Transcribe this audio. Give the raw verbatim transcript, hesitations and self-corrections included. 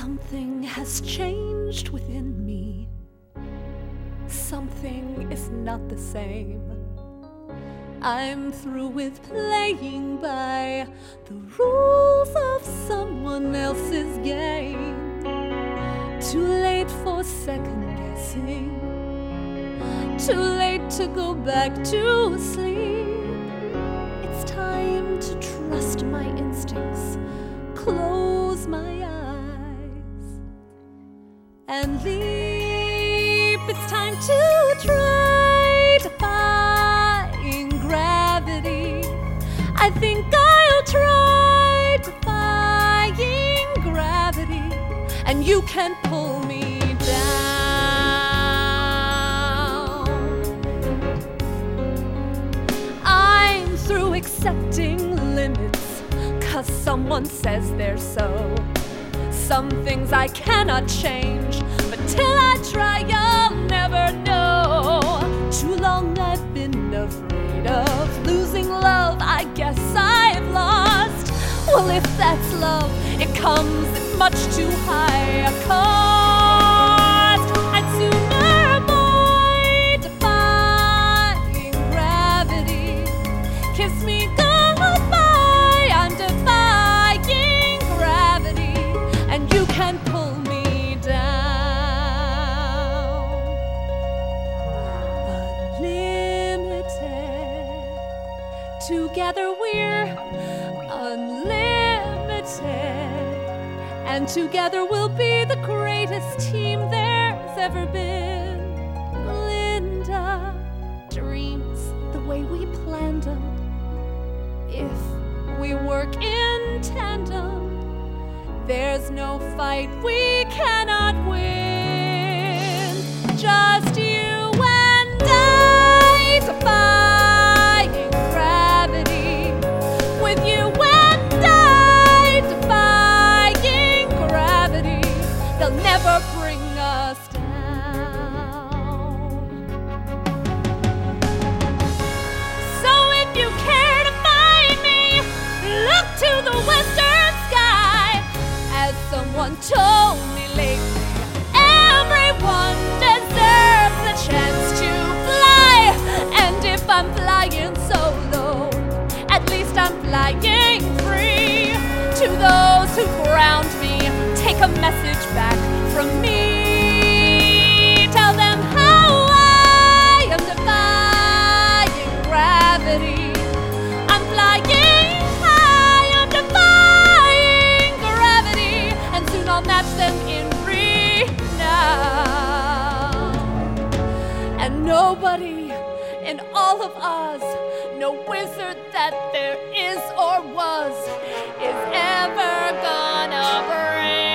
Something has changed within me. Something is not the same. I'm through with playing by the rules of someone else's game. Too late for second guessing. Too late to go back to sleep. It's time to trust my instincts, close my eyes, and leap. It's time to try defying gravity. I think I'll try defying gravity, and you can pull me down. I'm through accepting limits, 'cause someone says they're so. Some things I cannot change, but till I try, I'll never know. Too long I've been afraid of losing love. I guess I've lost. Well, if that's love, it comes at much too high a cost. I'd sooner avoid defying gravity. Kiss me goodbye, I'm defying gravity, and you can pull me down. Unlimited, together we're unlimited, and together we'll be the greatest team there's ever been. Linda dreams the way we planned them. If we work in tandem, there's no fight we cannot win. Just you and I defying gravity. With you and I defying gravity. They'll never bring us down. So if you care to find me, look to the western sky. As someone told me lately, everyone deserves a chance to fly. And if I'm flying solo, at least I'm flying free. To those who ground me, take a message back from me. Tell them how I am defying gravity. I'm flying high, I'm defying gravity, and soon I'll match them in renown. And nobody in all of Oz, no wizard that there is or was, is ever gonna bring